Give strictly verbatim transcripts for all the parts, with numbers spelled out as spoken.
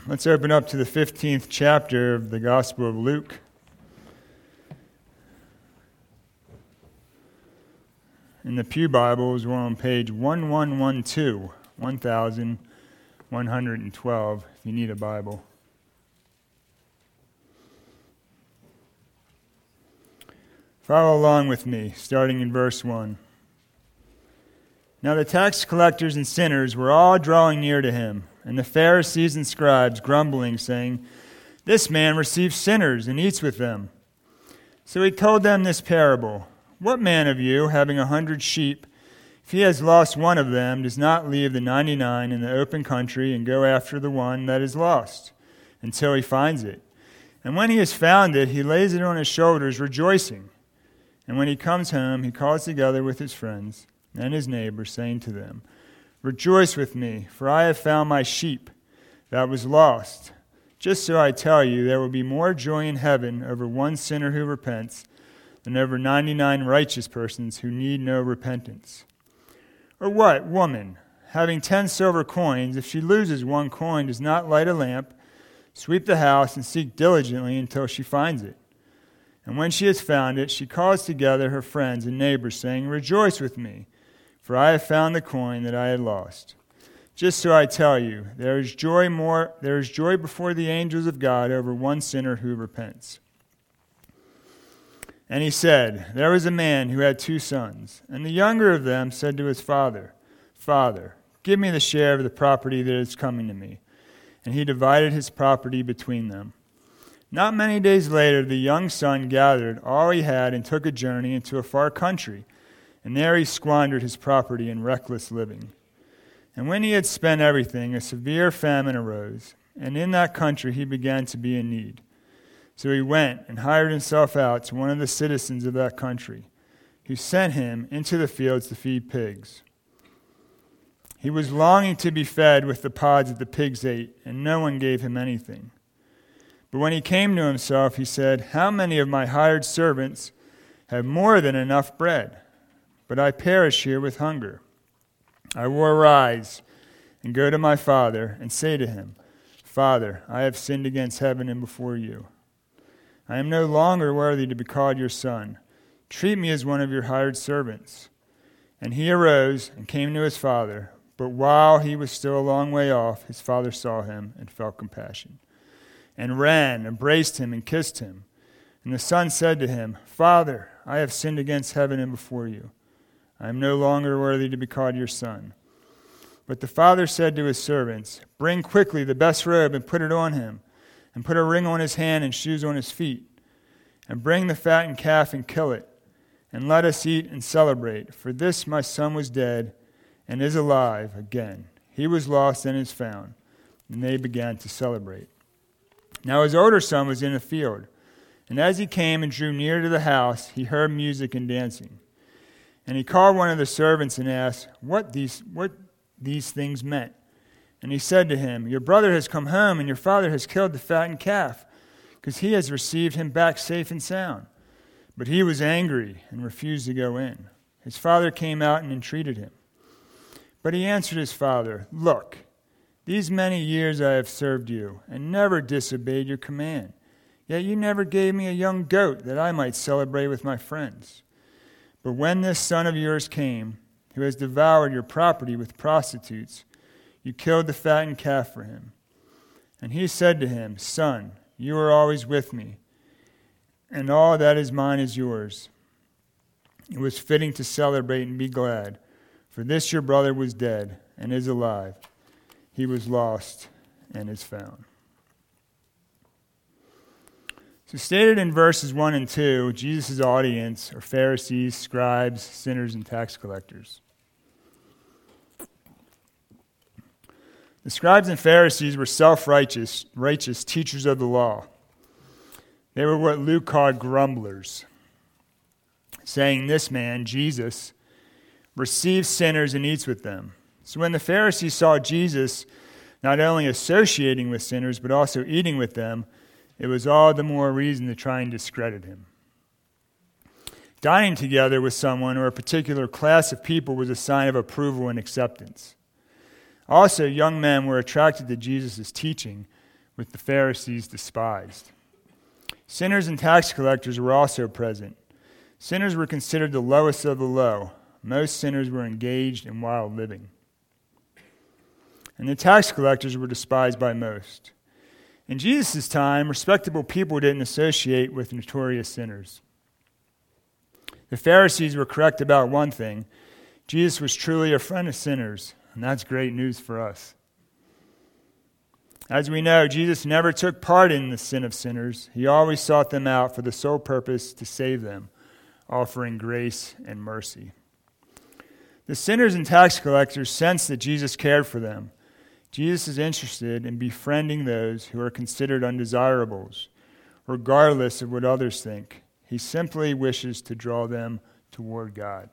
Let's open up to the fifteenth chapter of the Gospel of Luke. In the Pew Bibles, we're on page eleven twelve, one thousand one hundred twelve, if you need a Bible. Follow along with me, starting in verse one. Now the tax collectors and sinners were all drawing near to him, and the Pharisees and scribes grumbling, saying, "This man receives sinners and eats with them." So he told them this parable. "What man of you, having a hundred sheep, if he has lost one of them, does not leave the ninety-nine in the open country and go after the one that is lost, until he finds it? And when he has found it, he lays it on his shoulders, rejoicing. And when he comes home, he calls together with his friends and his neighbors, saying to them, 'Rejoice with me, for I have found my sheep that was lost.' Just so I tell you, there will be more joy in heaven over one sinner who repents than over ninety-nine righteous persons who need no repentance. Or what woman, having ten silver coins, if she loses one coin, does not light a lamp, sweep the house, and seek diligently until she finds it? And when she has found it, she calls together her friends and neighbors, saying, 'Rejoice with me, for I have found the coin that I had lost.' Just so I tell you, there is joy more there is joy before the angels of God over one sinner who repents." And he said, "There was a man who had two sons, and the younger of them said to his father, 'Father, give me the share of the property that is coming to me.' And he divided his property between them. Not many days later, the young son gathered all he had and took a journey into a far country, and there he squandered his property in reckless living. And when he had spent everything, a severe famine arose, and in that country he began to be in need. So he went and hired himself out to one of the citizens of that country, who sent him into the fields to feed pigs. He was longing to be fed with the pods that the pigs ate, and no one gave him anything. But when he came to himself, he said, 'How many of my hired servants have more than enough bread? But I perish here with hunger. I will arise and go to my father and say to him, Father, I have sinned against heaven and before you. I am no longer worthy to be called your son. Treat me as one of your hired servants.' And he arose and came to his father. But while he was still a long way off, his father saw him and felt compassion, and ran, embraced him, and kissed him. And the son said to him, 'Father, I have sinned against heaven and before you. I am no longer worthy to be called your son.' But the father said to his servants, 'Bring quickly the best robe and put it on him, and put a ring on his hand and shoes on his feet. And bring the fattened calf and kill it, and let us eat and celebrate. For this my son was dead and is alive again. He was lost and is found.' And they began to celebrate. Now his older son was in a field, and as he came and drew near to the house, he heard music and dancing. And he called one of the servants and asked what these what these things meant. And he said to him, 'Your brother has come home, and your father has killed the fattened calf, because he has received him back safe and sound.' But he was angry and refused to go in. His father came out and entreated him. But he answered his father, 'Look, these many years I have served you, and never disobeyed your command. Yet you never gave me a young goat that I might celebrate with my friends. But when this son of yours came, who has devoured your property with prostitutes, you killed the fattened calf for him.' And he said to him, 'Son, you are always with me, and all that is mine is yours. It was fitting to celebrate and be glad, for this your brother was dead and is alive. He was lost and is found.'" So stated in verses one and two, Jesus' audience are Pharisees, scribes, sinners, and tax collectors. The scribes and Pharisees were self-righteous, righteous teachers of the law. They were what Luke called grumblers, saying this man, Jesus, receives sinners and eats with them. So when the Pharisees saw Jesus not only associating with sinners, but also eating with them, it was all the more reason to try and discredit him. Dining together with someone or a particular class of people was a sign of approval and acceptance. Also, young men were attracted to Jesus' teaching which the Pharisees despised. Sinners and tax collectors were also present. Sinners were considered the lowest of the low. Most sinners were engaged in wild living. And the tax collectors were despised by most. In Jesus' time, respectable people didn't associate with notorious sinners. The Pharisees were correct about one thing. Jesus was truly a friend of sinners, and that's great news for us. As we know, Jesus never took part in the sin of sinners. He always sought them out for the sole purpose to save them, offering grace and mercy. The sinners and tax collectors sensed that Jesus cared for them. Jesus is interested in befriending those who are considered undesirables, regardless of what others think. He simply wishes to draw them toward God.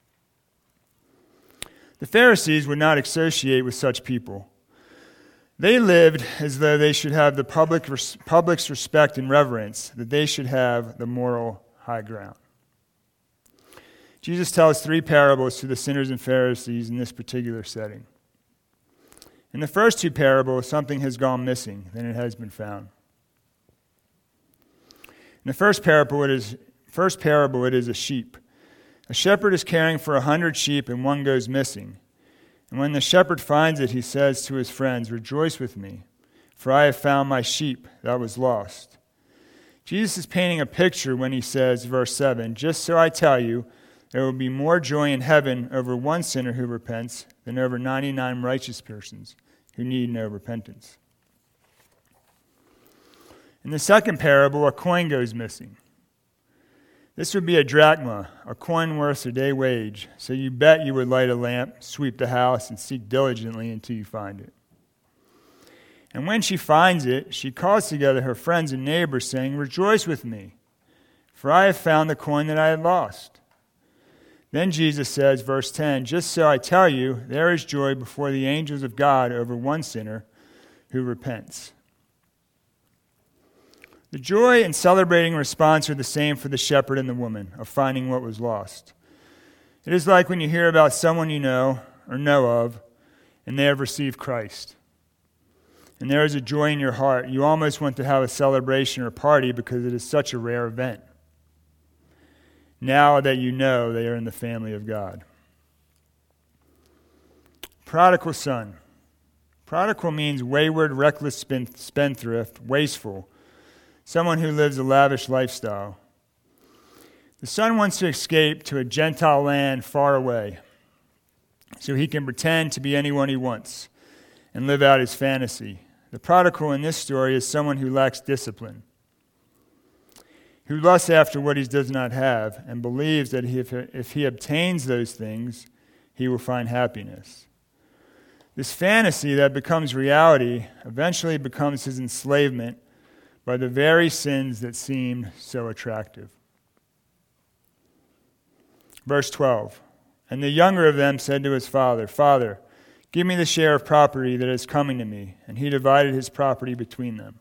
The Pharisees would not associate with such people. They lived as though they should have the public res- public's respect and reverence, that they should have the moral high ground. Jesus tells three parables to the sinners and Pharisees in this particular setting. In the first two parables, something has gone missing, then it has been found. In the first parable, it is first parable, it is a sheep. A shepherd is caring for a hundred sheep, and one goes missing. And when the shepherd finds it, he says to his friends, "Rejoice with me, for I have found my sheep that was lost." Jesus is painting a picture when he says, verse seven, "Just so I tell you, there will be more joy in heaven over one sinner who repents than over ninety-nine righteous persons who need no repentance." In the second parable, a coin goes missing. This would be a drachma, a coin worth a day wage, so you bet you would light a lamp, sweep the house, and seek diligently until you find it. And when she finds it, she calls together her friends and neighbors, saying, "Rejoice with me, for I have found the coin that I had lost." Then Jesus says, verse ten, "Just so I tell you, there is joy before the angels of God over one sinner who repents." The joy and celebrating response are the same for the shepherd and the woman of finding what was lost. It is like when you hear about someone you know or know of, and they have received Christ. And there is a joy in your heart. You almost want to have a celebration or party because it is such a rare event. Now that you know they are in the family of God. Prodigal son. Prodigal means wayward, reckless spendthrift, wasteful, someone who lives a lavish lifestyle. The son wants to escape to a Gentile land far away so he can pretend to be anyone he wants and live out his fantasy. The prodigal in this story is someone who lacks discipline, who lusts after what he does not have and believes that if, if he obtains those things, he will find happiness. This fantasy that becomes reality eventually becomes his enslavement by the very sins that seemed so attractive. Verse twelve, "And the younger of them said to his father, 'Father, give me the share of property that is coming to me.' And he divided his property between them."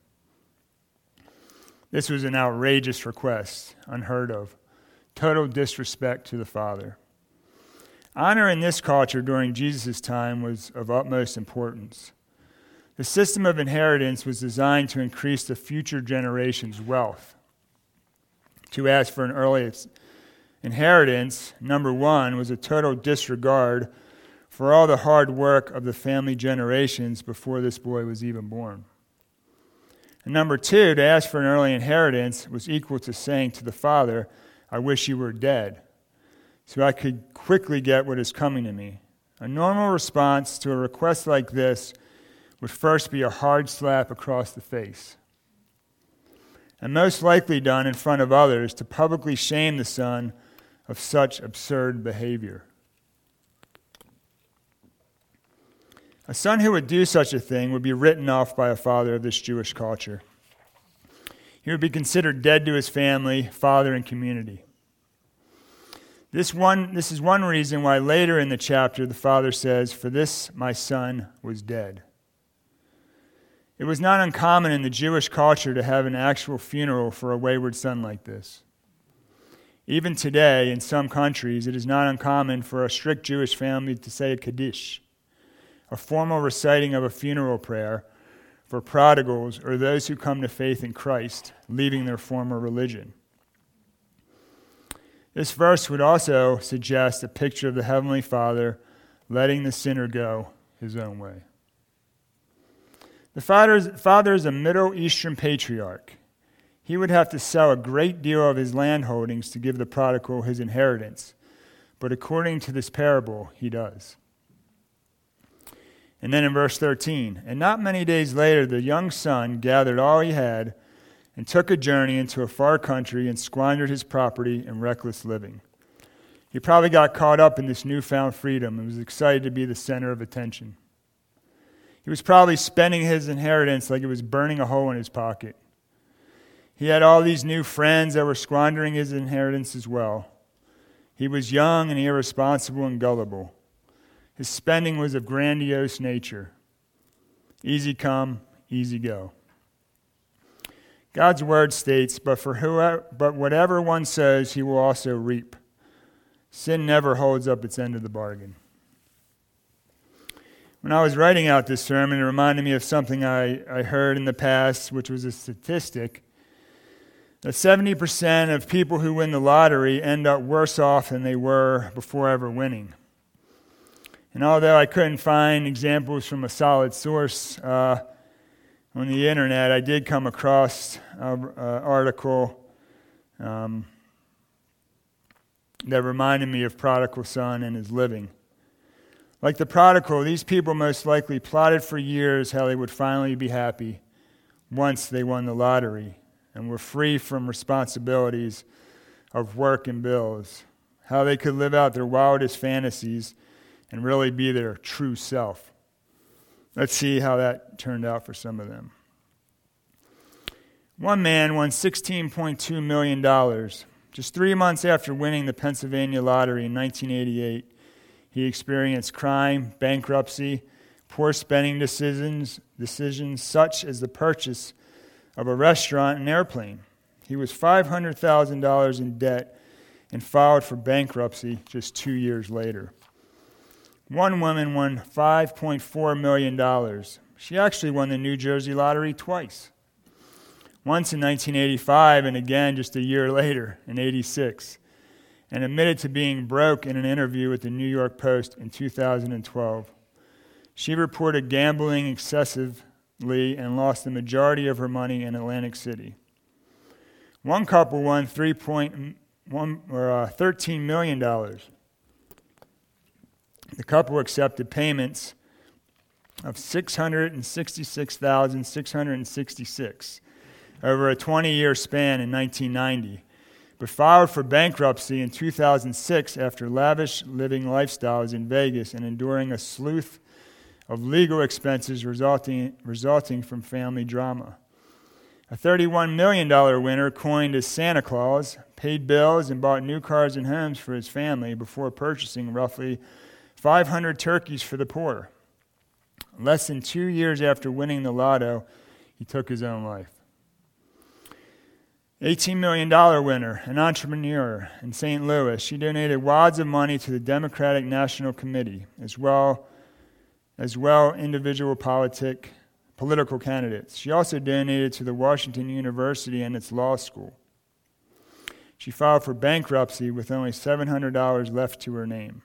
This was an outrageous request, unheard of. Total disrespect to the father. Honor in this culture during Jesus' time was of utmost importance. The system of inheritance was designed to increase the future generation's wealth. To ask for an early inheritance, number one, was a total disregard for all the hard work of the family generations before this boy was even born. And number two, to ask for an early inheritance was equal to saying to the father, "I wish you were dead, so I could quickly get what is coming to me." A normal response to a request like this would first be a hard slap across the face, and most likely done in front of others to publicly shame the son of such absurd behavior. A son who would do such a thing would be written off by a father of this Jewish culture. He would be considered dead to his family, father, and community. This one, this is one reason why later in the chapter the father says, "For this my son was dead." It was not uncommon in the Jewish culture to have an actual funeral for a wayward son like this. Even today, in some countries, it is not uncommon for a strict Jewish family to say a Kaddish, a formal reciting of a funeral prayer for prodigals or those who come to faith in Christ, leaving their former religion. This verse would also suggest a picture of the Heavenly Father letting the sinner go his own way. The father, father is a Middle Eastern patriarch. He would have to sell a great deal of his land holdings to give the prodigal his inheritance, but according to this parable, he does. And then in verse thirteen, and not many days later, the young son gathered all he had and took a journey into a far country and squandered his property in reckless living. He probably got caught up in this newfound freedom and was excited to be the center of attention. He was probably spending his inheritance like it was burning a hole in his pocket. He had all these new friends that were squandering his inheritance as well. He was young and irresponsible and gullible. His spending was of grandiose nature. Easy come, easy go. God's word states, but for whoever, but whatever one sows, he will also reap. Sin never holds up its end of the bargain. When I was writing out this sermon, it reminded me of something I, I heard in the past, which was a statistic that seventy percent of people who win the lottery end up worse off than they were before ever winning. And although I couldn't find examples from a solid source uh, on the internet, I did come across an article um, that reminded me of prodigal son and his living. Like the prodigal, these people most likely plotted for years how they would finally be happy once they won the lottery and were free from responsibilities of work and bills, how they could live out their wildest fantasies and really be their true self. Let's see how that turned out for some of them. One man won sixteen point two million dollars. Just three months after winning the Pennsylvania lottery in nineteen eighty-eight, he experienced crime, bankruptcy, poor spending decisions, decisions such as the purchase of a restaurant and airplane. He was five hundred thousand dollars in debt and filed for bankruptcy just two years later. One woman won five point four million dollars. She actually won the New Jersey lottery twice. Once in nineteen eighty-five and again just a year later in eighty-six, and admitted to being broke in an interview with the New York Post in two thousand twelve. She reported gambling excessively and lost the majority of her money in Atlantic City. One couple won three point one or uh, thirteen million dollars. The couple accepted payments of six hundred sixty-six thousand six hundred sixty-six over a twenty-year span in nineteen ninety, but filed for bankruptcy in two thousand six after lavish living lifestyles in Vegas and enduring a slew of legal expenses resulting, resulting from family drama. A thirty-one million dollars winner coined as Santa Claus paid bills and bought new cars and homes for his family before purchasing roughly five hundred turkeys for the poor. Less than two years after winning the lotto, he took his own life. eighteen million dollars winner, an entrepreneur in Saint Louis. She donated wads of money to the Democratic National Committee, as well as well individual politic, political candidates. She also donated to the Washington University and its law school. She filed for bankruptcy with only seven hundred dollars left to her name.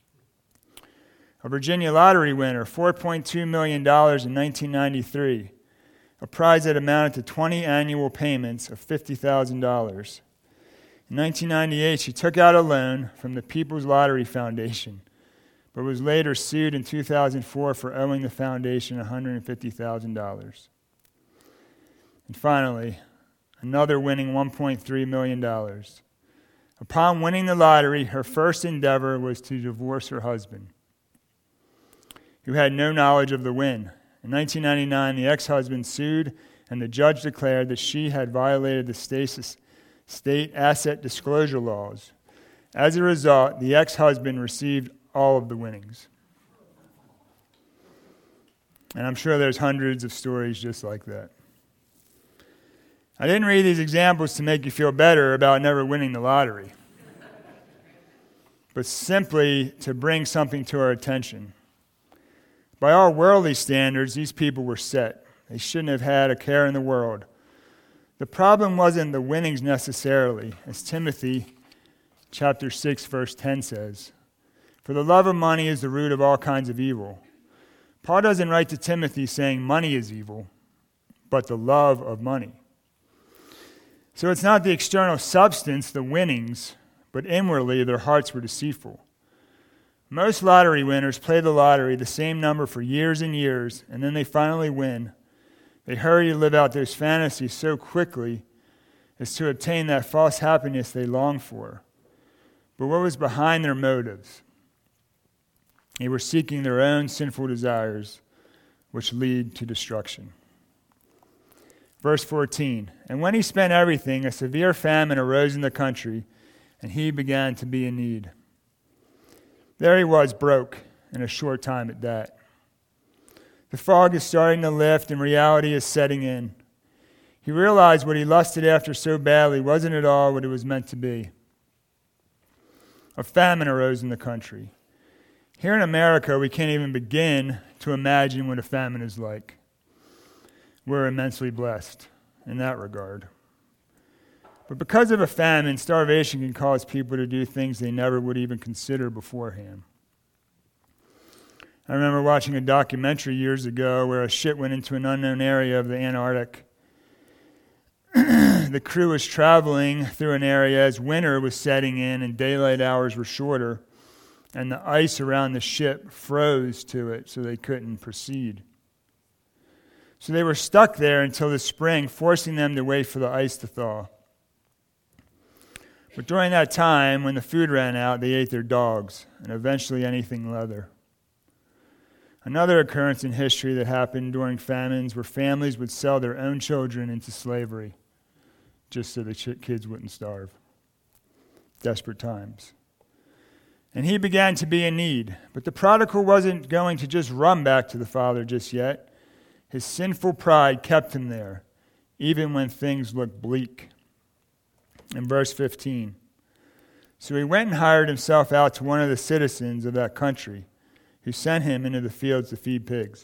A Virginia lottery winner, four point two million dollars in nineteen ninety-three, a prize that amounted to twenty annual payments of fifty thousand dollars. In nineteen ninety-eight, she took out a loan from the People's Lottery Foundation, but was later sued in two thousand four for owing the foundation one hundred fifty thousand dollars. And finally, another winning one point three million dollars. Upon winning the lottery, her first endeavor was to divorce her husband, who had no knowledge of the win. In nineteen ninety-nine, the ex-husband sued, and the judge declared that she had violated the state asset disclosure laws. As a result, the ex-husband received all of the winnings. And I'm sure there's hundreds of stories just like that. I didn't read these examples to make you feel better about never winning the lottery, but simply to bring something to our attention. By all worldly standards, these people were set. They shouldn't have had a care in the world. The problem wasn't the winnings necessarily, as Timothy chapter six, verse ten says. For the love of money is the root of all kinds of evil. Paul doesn't write to Timothy saying money is evil, but the love of money. So it's not the external substance, the winnings, but inwardly their hearts were deceitful. Most lottery winners play the lottery the same number for years and years, and then they finally win. They hurry to live out those fantasies so quickly as to obtain that false happiness they long for. But what was behind their motives? They were seeking their own sinful desires, which lead to destruction. Verse fourteen, and when he spent everything, a severe famine arose in the country, and he began to be in need. There he was, broke, in a short time at that. The fog is starting to lift, and reality is setting in. He realized what he lusted after so badly wasn't at all what it was meant to be. A famine arose in the country. Here in America, we can't even begin to imagine what a famine is like. We're immensely blessed in that regard. But because of a famine, starvation can cause people to do things they never would even consider beforehand. I remember watching a documentary years ago where a ship went into an unknown area of the Antarctic. The crew was traveling through an area as winter was setting in and daylight hours were shorter, and the ice around the ship froze to it so they couldn't proceed. So they were stuck there until the spring, forcing them to wait for the ice to thaw. But during that time, when the food ran out, they ate their dogs, and eventually anything leather. Another occurrence in history that happened during famines where families would sell their own children into slavery just so the ch- kids wouldn't starve. Desperate times. And he began to be in need. But the prodigal wasn't going to just run back to the father just yet. His sinful pride kept him there, even when things looked bleak. In verse fifteen, so he went and hired himself out to one of the citizens of that country, who sent him into the fields to feed pigs.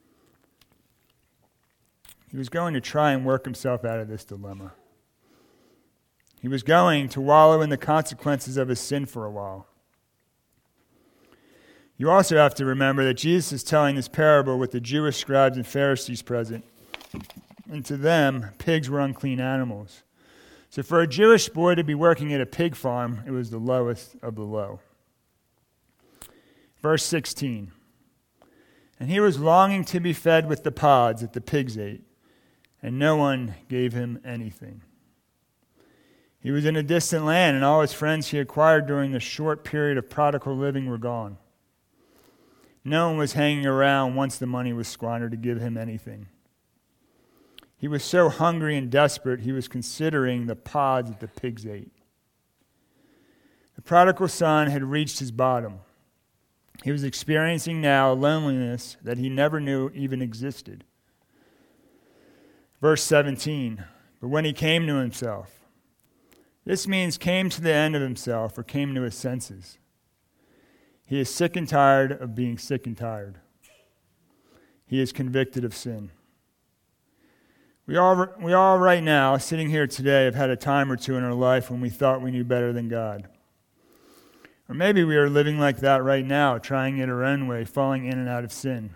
He was going to try and work himself out of this dilemma. He was going to wallow in the consequences of his sin for a while. You also have to remember that Jesus is telling this parable with the Jewish scribes and Pharisees present. And to them, pigs were unclean animals. So for a Jewish boy to be working at a pig farm, it was the lowest of the low. Verse sixteen, and he was longing to be fed with the pods that the pigs ate, and no one gave him anything. He was in a distant land, and all his friends he acquired during the short period of prodigal living were gone. No one was hanging around once the money was squandered to give him anything. He was so hungry and desperate, he was considering the pods that the pigs ate. The prodigal son had reached his bottom. He was experiencing now a loneliness that he never knew even existed. Verse seventeen, but when he came to himself, this means came to the end of himself or came to his senses. He is sick and tired of being sick and tired. He is convicted of sin. We all, we all right now, sitting here today, have had a time or two in our life when we thought we knew better than God. Or maybe we are living like that right now, trying it our own way, falling in and out of sin.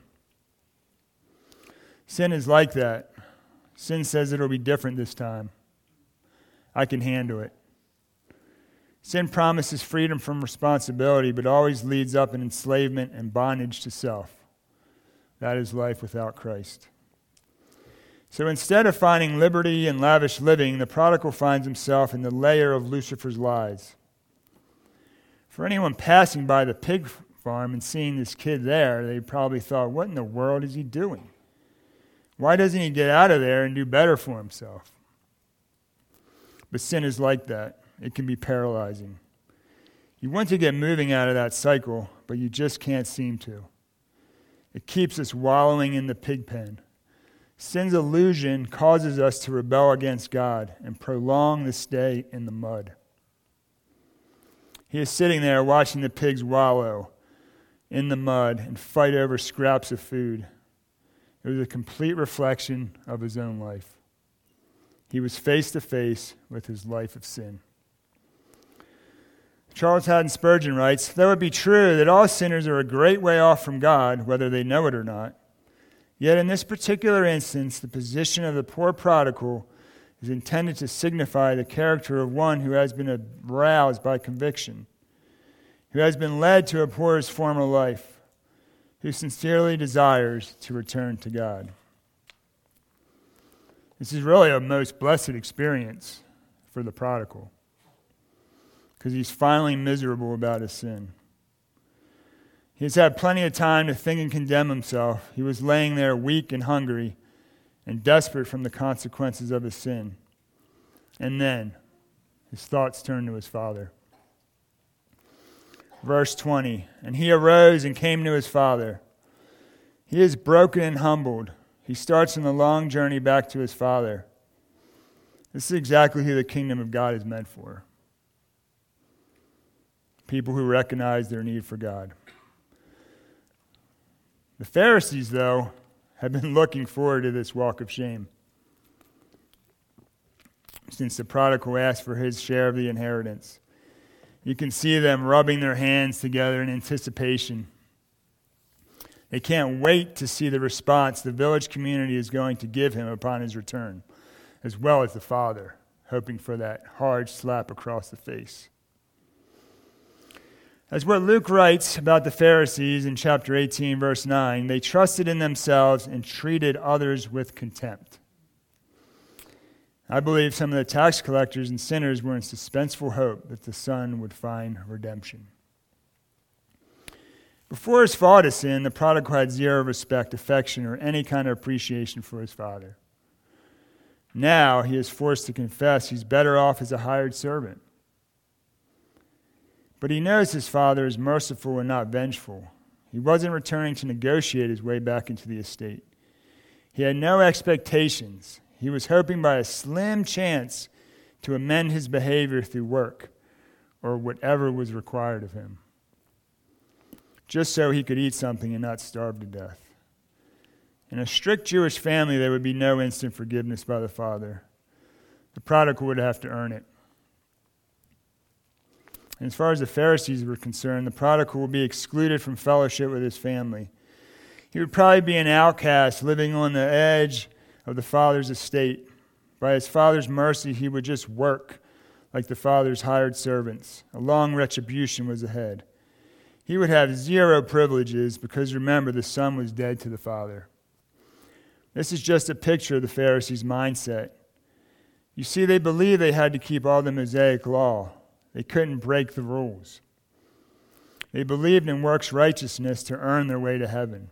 Sin is like that. Sin says it'll be different this time. I can handle it. Sin promises freedom from responsibility, but always leads up in enslavement and bondage to self. That is life without Christ. So instead of finding liberty and lavish living, the prodigal finds himself in the lair of Lucifer's lies. For anyone passing by the pig farm and seeing this kid there, they probably thought, what in the world is he doing? Why doesn't he get out of there and do better for himself? But sin is like that. It can be paralyzing. You want to get moving out of that cycle, but you just can't seem to. It keeps us wallowing in the pig pen. Sin's illusion causes us to rebel against God and prolong the stay in the mud. He is sitting there watching the pigs wallow in the mud and fight over scraps of food. It was a complete reflection of his own life. He was face to face with his life of sin. Charles Haddon Spurgeon writes, though it be true that all sinners are a great way off from God, whether they know it or not, yet in this particular instance, the position of the poor prodigal is intended to signify the character of one who has been aroused by conviction, who has been led to abhor his former life, who sincerely desires to return to God. This is really a most blessed experience for the prodigal, because he's finally miserable about his sin. He's had plenty of time to think and condemn himself. He was laying there weak and hungry and desperate from the consequences of his sin. And then his thoughts turned to his father. Verse twenty, and he arose and came to his father. He is broken and humbled. He starts on the long journey back to his father. This is exactly who the kingdom of God is meant for. People who recognize their need for God. The Pharisees, though, have been looking forward to this walk of shame since the prodigal asked for his share of the inheritance. You can see them rubbing their hands together in anticipation. They can't wait to see the response the village community is going to give him upon his return, as well as the father, hoping for that hard slap across the face. As what Luke writes about the Pharisees in chapter eighteen, verse nine, they trusted in themselves and treated others with contempt. I believe some of the tax collectors and sinners were in suspenseful hope that the Son would find redemption. Before his fall to sin, the prodigal had zero respect, affection, or any kind of appreciation for his father. Now he is forced to confess he's better off as a hired servant. But he knows his father is merciful and not vengeful. He wasn't returning to negotiate his way back into the estate. He had no expectations. He was hoping by a slim chance to amend his behavior through work or whatever was required of him, just so he could eat something and not starve to death. In a strict Jewish family, there would be no instant forgiveness by the father. The prodigal would have to earn it. And as far as the Pharisees were concerned, the prodigal would be excluded from fellowship with his family. He would probably be an outcast living on the edge of the father's estate. By his father's mercy, he would just work like the father's hired servants. A long retribution was ahead. He would have zero privileges because, remember, the son was dead to the father. This is just a picture of the Pharisees' mindset. You see, they believed they had to keep all the Mosaic law. They couldn't break the rules. They believed in works righteousness to earn their way to heaven.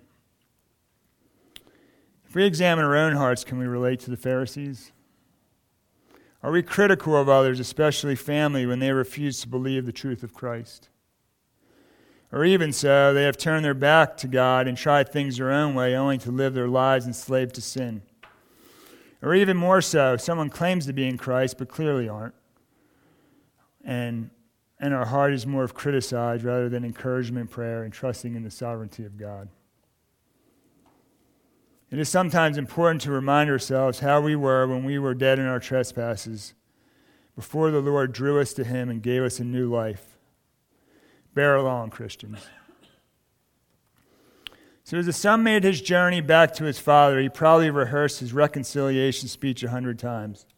If we examine our own hearts, can we relate to the Pharisees? Are we critical of others, especially family, when they refuse to believe the truth of Christ? Or even so, they have turned their back to God and tried things their own way, only to live their lives enslaved to sin. Or even more so, someone claims to be in Christ, but clearly aren't. And, and our heart is more of criticized rather than encouragement, prayer, and trusting in the sovereignty of God. It is sometimes important to remind ourselves how we were when we were dead in our trespasses, before the Lord drew us to Him and gave us a new life. Bear along, Christians. So as the son made his journey back to his father, he probably rehearsed his reconciliation speech a hundred times.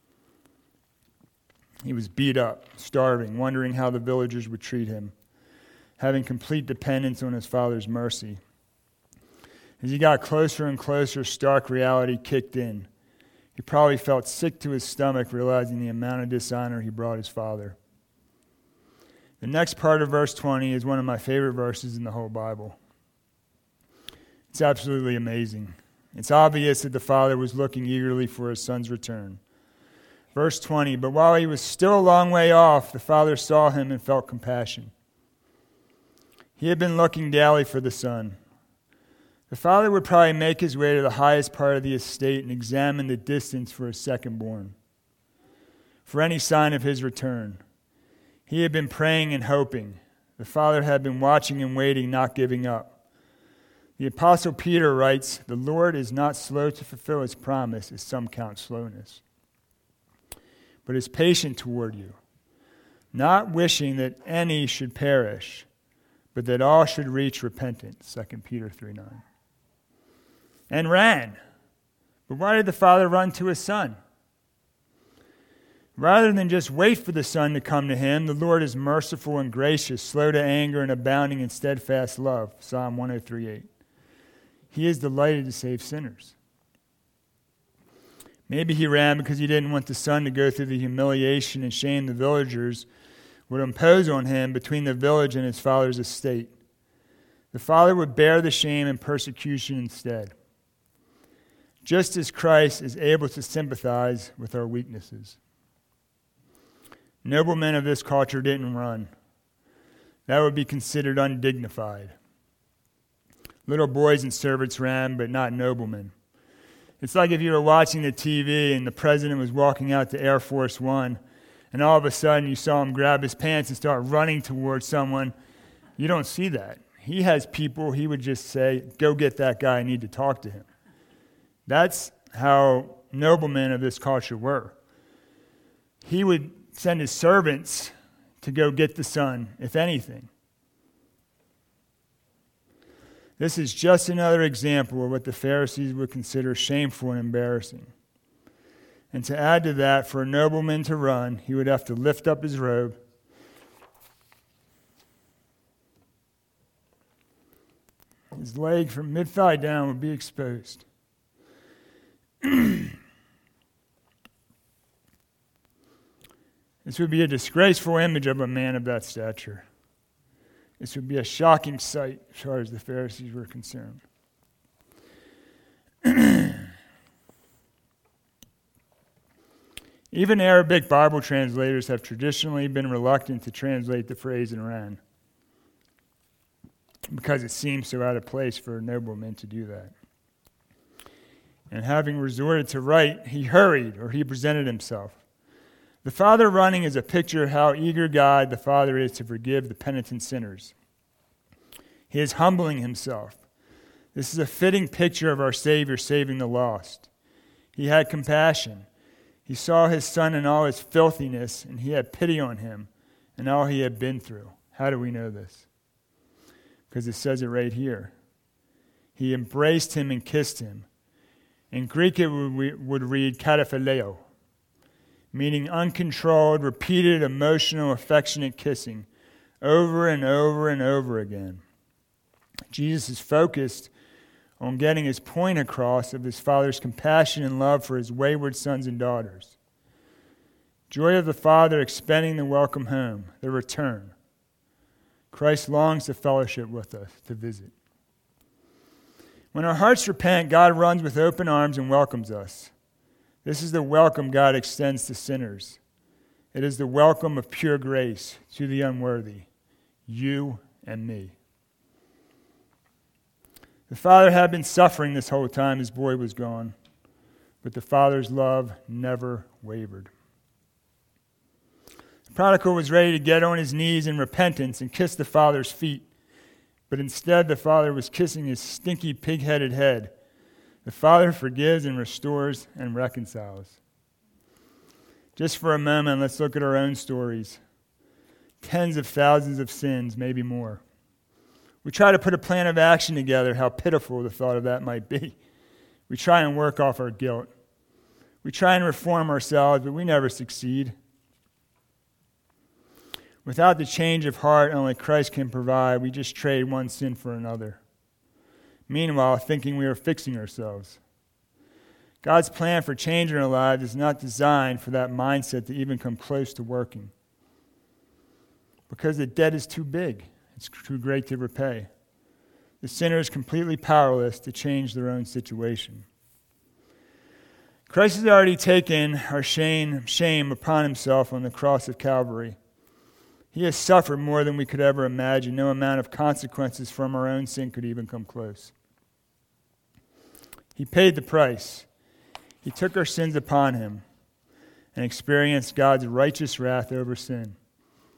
He was beat up, starving, wondering how the villagers would treat him, having complete dependence on his father's mercy. As he got closer and closer, stark reality kicked in. He probably felt sick to his stomach, realizing the amount of dishonor he brought his father. The next part of verse twenty is one of my favorite verses in the whole Bible. It's absolutely amazing. It's obvious that the father was looking eagerly for his son's return. Verse twenty, but while he was still a long way off, the father saw him and felt compassion. He had been looking daily for the son. The father would probably make his way to the highest part of the estate and examine the distance for his second-born, for any sign of his return. He had been praying and hoping. The father had been watching and waiting, not giving up. The Apostle Peter writes, "The Lord is not slow to fulfill his promise, as some count slowness, but is patient toward you, not wishing that any should perish, but that all should reach repentance." Second Peter three nine. And ran. But why did the Father run to his Son? Rather than just wait for the Son to come to him, the Lord is merciful and gracious, slow to anger and abounding in steadfast love. Psalm one oh three eight. He is delighted to save sinners. Maybe he ran because he didn't want the Son to go through the humiliation and shame the villagers would impose on him between the village and his father's estate. The Father would bear the shame and persecution instead, just as Christ is able to sympathize with our weaknesses. Noblemen of this culture didn't run. That would be considered undignified. Little boys and servants ran, but not noblemen. It's like if you were watching the T V and the president was walking out to Air Force One, and all of a sudden you saw him grab his pants and start running towards someone. You don't see that. He has people, he would just say, "Go get that guy, I need to talk to him." That's how noblemen of this culture were. He would send his servants to go get the Son, if anything. This is just another example of what the Pharisees would consider shameful and embarrassing. And to add to that, for a nobleman to run, he would have to lift up his robe, his leg from mid-thigh down would be exposed. This would be a disgraceful image of a man of that stature. This would be a shocking sight as far as the Pharisees were concerned. Even Arabic Bible translators have traditionally been reluctant to translate the phrase "and ran," because it seems so out of place for a nobleman to do that. And having resorted to write, he hurried, or he presented himself. The Father running is a picture of how eager God the Father is to forgive the penitent sinners. He is humbling himself. This is a fitting picture of our Savior saving the lost. He had compassion. He saw his Son in all his filthiness, and he had pity on him and all he had been through. How do we know this? Because it says it right here. He embraced him and kissed him. In Greek, it would read kataphileo, meaning uncontrolled, repeated, emotional, affectionate kissing over and over and over again. Jesus is focused on getting his point across of his Father's compassion and love for his wayward sons and daughters. Joy of the Father expending the welcome home, the return. Christ longs to fellowship with us, to visit. When our hearts repent, God runs with open arms and welcomes us. This is the welcome God extends to sinners. It is the welcome of pure grace to the unworthy, you and me. The Father had been suffering this whole time his boy was gone, but the Father's love never wavered. The prodigal was ready to get on his knees in repentance and kiss the Father's feet, but instead the Father was kissing his stinky, pig-headed head. The Father forgives and restores and reconciles. Just for a moment, let's look at our own stories. Tens of thousands of sins, maybe more. We try to put a plan of action together. How pitiful the thought of that might be. We try and work off our guilt. We try and reform ourselves, but we never succeed. Without the change of heart only Christ can provide, we just trade one sin for another. Meanwhile, thinking we are fixing ourselves. God's plan for change in our lives is not designed for that mindset to even come close to working. Because the debt is too big. It's too great to repay. The sinner is completely powerless to change their own situation. Christ has already taken our shame, shame upon himself on the cross of Calvary. He has suffered more than we could ever imagine. No amount of consequences from our own sin could even come close. He paid the price. He took our sins upon him and experienced God's righteous wrath over sin.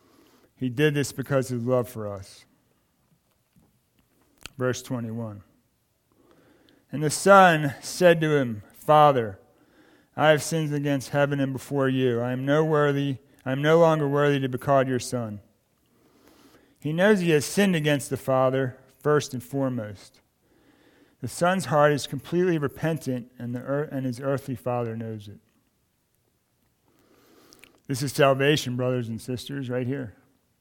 He did this because of his love for us. Verse twenty-one. And the son said to him, Father, I have sinned against heaven and before you. I am no worthy, I am no longer worthy to be called your son. He knows he has sinned against the Father first and foremost. The son's heart is completely repentant, and, the earth, and his earthly father knows it. This is salvation, brothers and sisters, right here.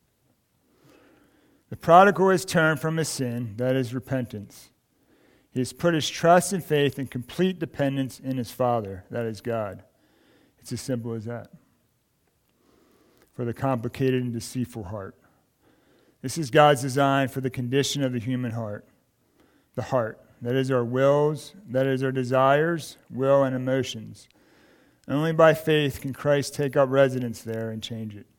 The prodigal has turned from his sin, that is repentance. He has put his trust and faith and complete dependence in his Father, that is God. It's as simple as that. For the complicated and deceitful heart. This is God's design for the condition of the human heart. The heart, that is our wills, that is our desires, will, and emotions. Only by faith can Christ take up residence there and change it.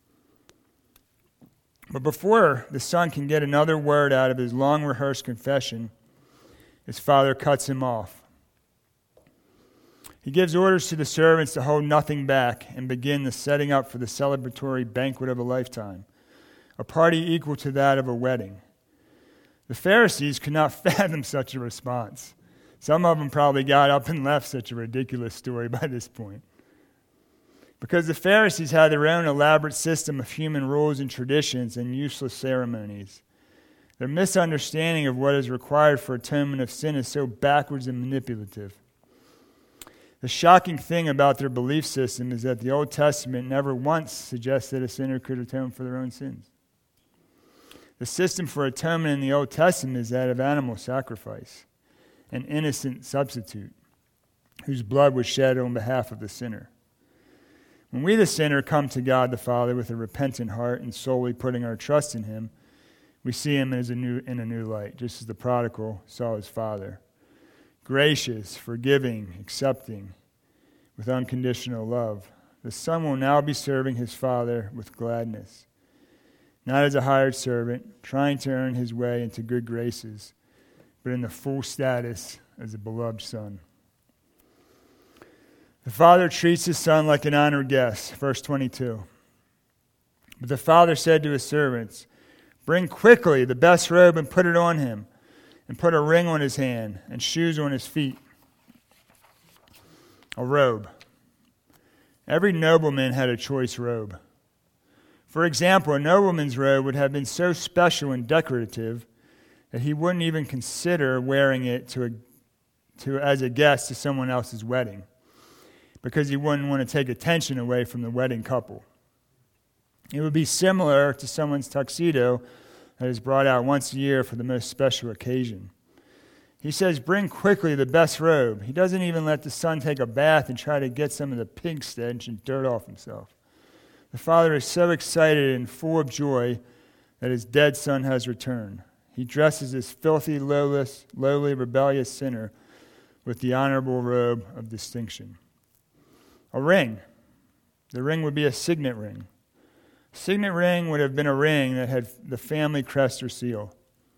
But before the son can get another word out of his long-rehearsed confession, his father cuts him off. He gives orders to the servants to hold nothing back and begin the setting up for the celebratory banquet of a lifetime, a party equal to that of a wedding. The Pharisees could not fathom such a response. Some of them probably got up and left such a ridiculous story by this point. Because the Pharisees had their own elaborate system of human rules and traditions and useless ceremonies. Their misunderstanding of what is required for atonement of sin is so backwards and manipulative. The shocking thing about their belief system is that the Old Testament never once suggests that a sinner could atone for their own sins. The system for atonement in the Old Testament is that of animal sacrifice, an innocent substitute whose blood was shed on behalf of the sinner. When we, the sinner, come to God the Father with a repentant heart and solely putting our trust in him, we see him as a new, in a new light, just as the prodigal saw his father. Gracious, forgiving, accepting, with unconditional love. The son will now be serving his father with gladness, not as a hired servant, trying to earn his way into good graces, but in the full status as a beloved son. The father treats his son like an honored guest, verse twenty-two. But the father said to his servants, Bring quickly the best robe and put it on him, and put a ring on his hand and shoes on his feet. A robe. Every nobleman had a choice robe. For example, a nobleman's robe would have been so special and decorative that he wouldn't even consider wearing it to a, to as a guest to someone else's wedding, because he wouldn't want to take attention away from the wedding couple. It would be similar to someone's tuxedo that is brought out once a year for the most special occasion. He says, bring quickly the best robe. He doesn't even let the son take a bath and try to get some of the pig stench and dirt off himself. The father is so excited and full of joy that his dead son has returned. He dresses this filthy, lowless, lowly, rebellious sinner with the honorable robe of distinction. A ring. The ring would be a signet ring. A signet ring would have been a ring that had the family crest or seal.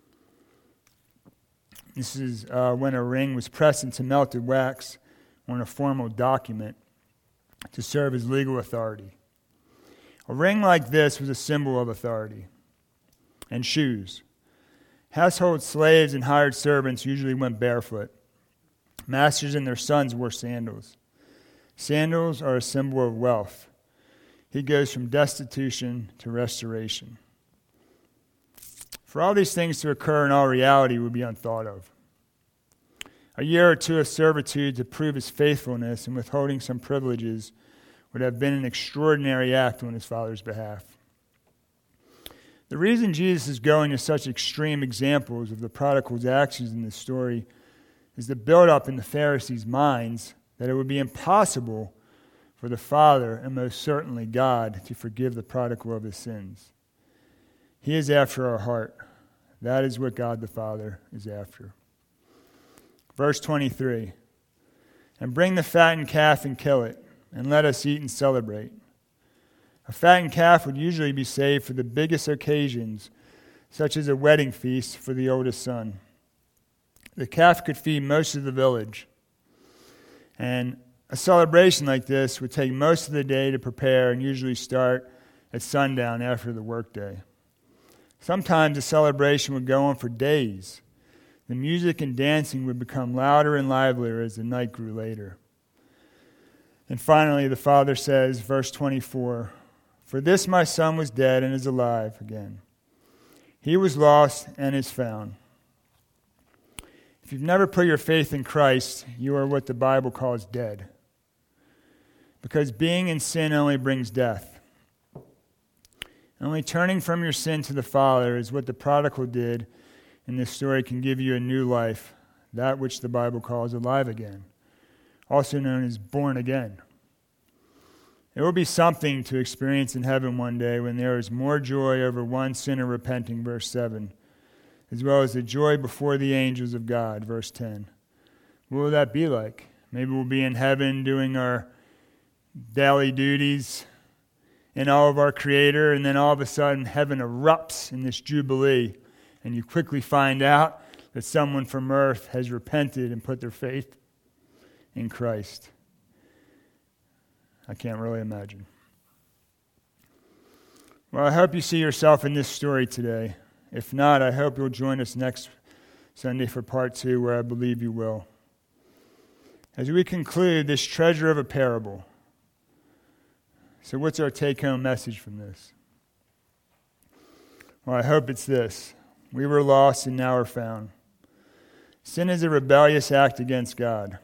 This is uh, when a ring was pressed into melted wax on a formal document to serve as legal authority. A ring like this was a symbol of authority. And shoes. Household slaves and hired servants usually went barefoot. Masters and their sons wore sandals. Sandals are a symbol of wealth. He goes from destitution to restoration. For all these things to occur in all reality would be unthought of. A year or two of servitude to prove his faithfulness and withholding some privileges would have been an extraordinary act on his father's behalf. The reason Jesus is going to such extreme examples of the prodigal's actions in this story is the build-up in the Pharisees' minds that it would be impossible for the Father, and most certainly God, to forgive the prodigal of his sins. He is after our heart. That is what God the Father is after. Verse twenty-three, and bring the fattened calf and kill it, and let us eat and celebrate. A fattened calf would usually be saved for the biggest occasions, such as a wedding feast for the oldest son. The calf could feed most of the village, and a celebration like this would take most of the day to prepare and usually start at sundown after the workday. Sometimes the celebration would go on for days. The music and dancing would become louder and livelier as the night grew later. And finally, the father says, verse twenty-four, "For this my son was dead and is alive again. He was lost and is found." If you've never put your faith in Christ, you are what the Bible calls dead. Because being in sin only brings death. Only turning from your sin to the Father is what the prodigal did, and this story can give you a new life, that which the Bible calls alive again, also known as born again. It will be something to experience in heaven one day when there is more joy over one sinner repenting, verse seven, as well as the joy before the angels of God, verse ten. What will that be like? Maybe we'll be in heaven doing our daily duties in awe of our Creator, and then all of a sudden heaven erupts in this jubilee, and you quickly find out that someone from earth has repented and put their faith in Christ. I can't really imagine. Well, I hope you see yourself in this story today. If not, I hope you'll join us next Sunday for part two, where I believe you will. As we conclude this treasure of a parable, so what's our take-home message from this? Well, I hope it's this. We were lost and now are found. Sin is a rebellious act against God.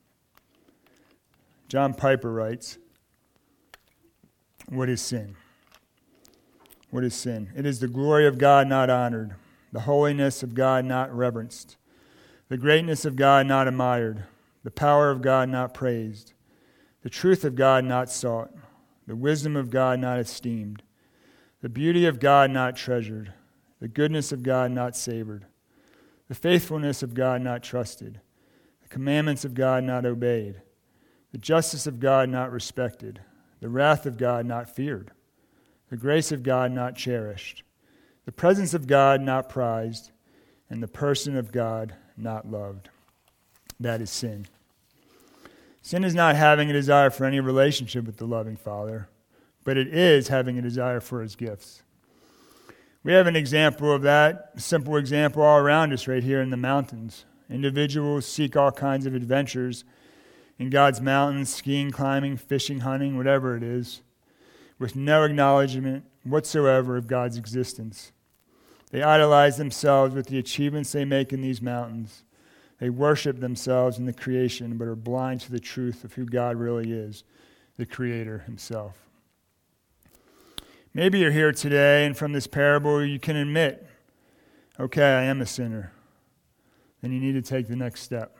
John Piper writes, "What is sin? What is sin? It is the glory of God not honored, the holiness of God not reverenced, the greatness of God not admired, the power of God not praised, the truth of God not sought, the wisdom of God not esteemed, the beauty of God not treasured, the goodness of God not savored, the faithfulness of God not trusted, the commandments of God not obeyed, the justice of God not respected, the wrath of God not feared, the grace of God not cherished, the presence of God not prized, and the person of God not loved." That is sin. Sin is not having a desire for any relationship with the loving Father, but it is having a desire for His gifts. We have an example of that, a simple example all around us right here in the mountains. Individuals seek all kinds of adventures in God's mountains, skiing, climbing, fishing, hunting, whatever it is, with no acknowledgement whatsoever of God's existence. They idolize themselves with the achievements they make in these mountains. They worship themselves in the creation, but are blind to the truth of who God really is, the Creator Himself. Maybe you're here today, and from this parable you can admit, okay, I am a sinner. Then you need to take the next step.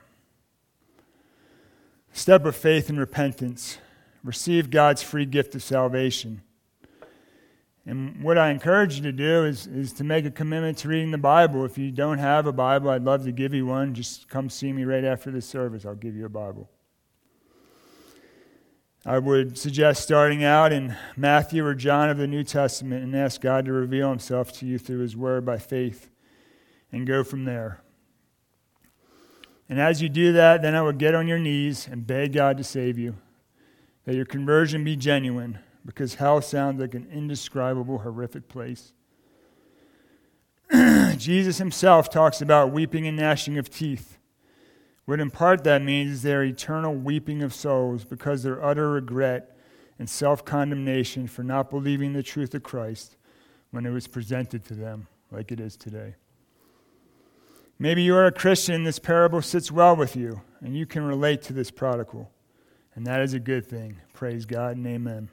Step of faith and repentance. Receive God's free gift of salvation. And what I encourage you to do is, is to make a commitment to reading the Bible. If you don't have a Bible, I'd love to give you one. Just come see me right after this service. I'll give you a Bible. I would suggest starting out in Matthew or John of the New Testament and ask God to reveal Himself to you through His Word by faith and go from there. And as you do that, then I would get on your knees and beg God to save you, that your conversion be genuine, because hell sounds like an indescribable, horrific place. Jesus Himself talks about weeping and gnashing of teeth. What in part that means is their eternal weeping of souls because their utter regret and self-condemnation for not believing the truth of Christ when it was presented to them like it is today. Maybe you are a Christian and this parable sits well with you and you can relate to this prodigal. And that is a good thing. Praise God and amen.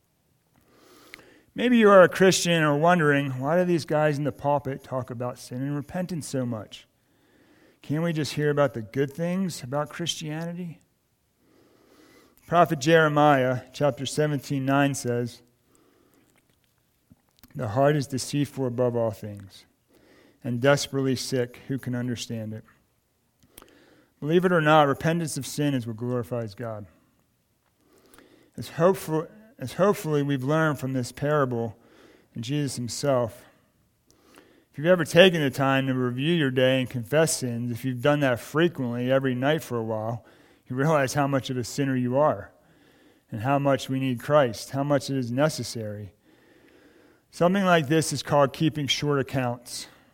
Maybe you are a Christian and are wondering, why do these guys in the pulpit talk about sin and repentance so much? Can't we just hear about the good things about Christianity? Prophet Jeremiah, chapter seventeen, nine says, "The heart is deceitful above all things, and desperately sick. Who can understand it?" Believe it or not, repentance of sin is what glorifies God. As hopeful, as hopefully we've learned from this parable and Jesus Himself, if you've ever taken the time to review your day and confess sins, if you've done that frequently every night for a while, you realize how much of a sinner you are and how much we need Christ, how much it is necessary. Something like this is called keeping short accounts.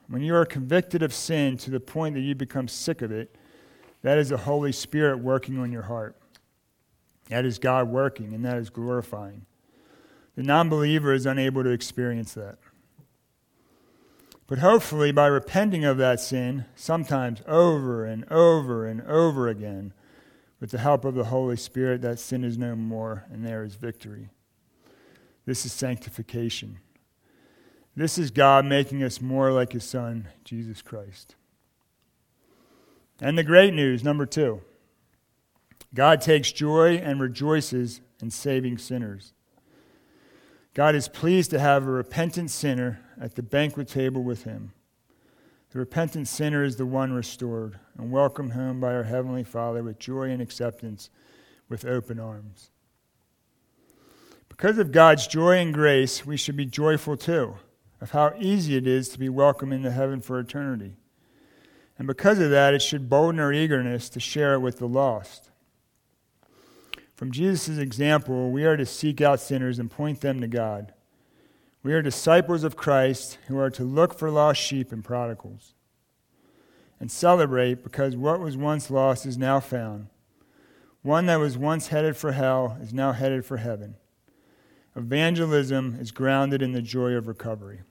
when you are convicted of sin to the point that you become sick of it, that is the Holy Spirit working on your heart. That is God working, and that is glorifying. The non-believer is unable to experience that. But hopefully, by repenting of that sin, sometimes over and over and over again, with the help of the Holy Spirit, that sin is no more, and there is victory. This is sanctification. This is God making us more like His Son, Jesus Christ. And the great news, number two. God takes joy and rejoices in saving sinners. God is pleased to have a repentant sinner at the banquet table with Him. The repentant sinner is the one restored and welcomed home by our Heavenly Father with joy and acceptance, with open arms. Because of God's joy and grace, we should be joyful too, of how easy it is to be welcomed into heaven for eternity. And because of that, it should bolden our eagerness to share it with the lost. From Jesus' example, we are to seek out sinners and point them to God. We are disciples of Christ who are to look for lost sheep and prodigals and celebrate because what was once lost is now found. One that was once headed for hell is now headed for heaven. Evangelism is grounded in the joy of recovery.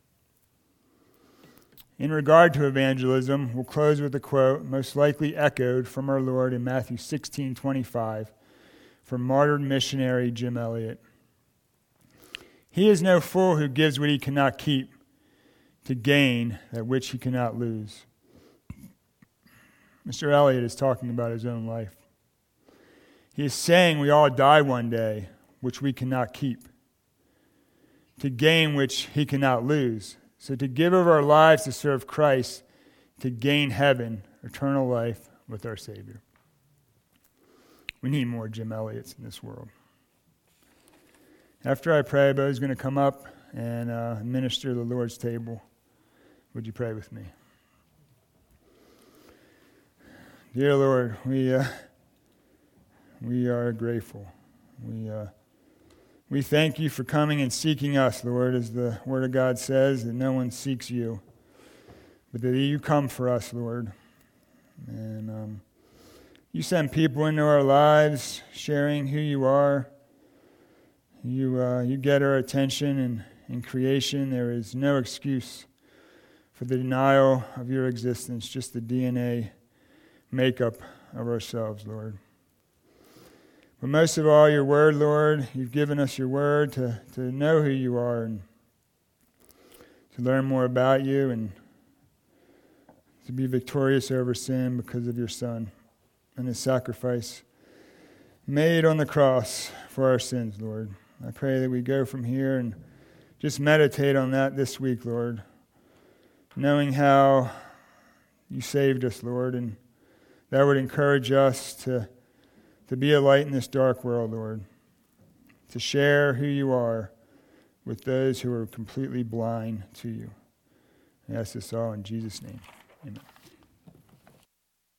In regard to evangelism, we'll close with a quote most likely echoed from our Lord in Matthew sixteen twenty-five from martyred missionary Jim Elliot. He is no fool who gives what he cannot keep to gain that which he cannot lose. Mister Elliot is talking about his own life. He is saying we all die one day, which we cannot keep, to gain which he cannot lose. So to give of our lives to serve Christ, to gain heaven, eternal life with our Savior. We need more Jim Elliots in this world. After I pray, Bo's going to come up and uh, minister the Lord's table. Would you pray with me? Dear Lord, we uh, we are grateful. We uh, we thank you for coming and seeking us, Lord, as the Word of God says, that no one seeks you, but that you come for us, Lord. And um, you send people into our lives sharing who you are. You uh, you get our attention, and in creation there is no excuse for the denial of your existence, just the D N A makeup of ourselves, Lord. But most of all, your word, Lord, you've given us your word to, to know who you are and to learn more about you and to be victorious over sin because of your Son and his sacrifice made on the cross for our sins, Lord. I pray that we go from here and just meditate on that this week, Lord, knowing how you saved us, Lord, and that would encourage us to, to be a light in this dark world, Lord, to share who you are with those who are completely blind to you. I ask this all in Jesus' name. Amen.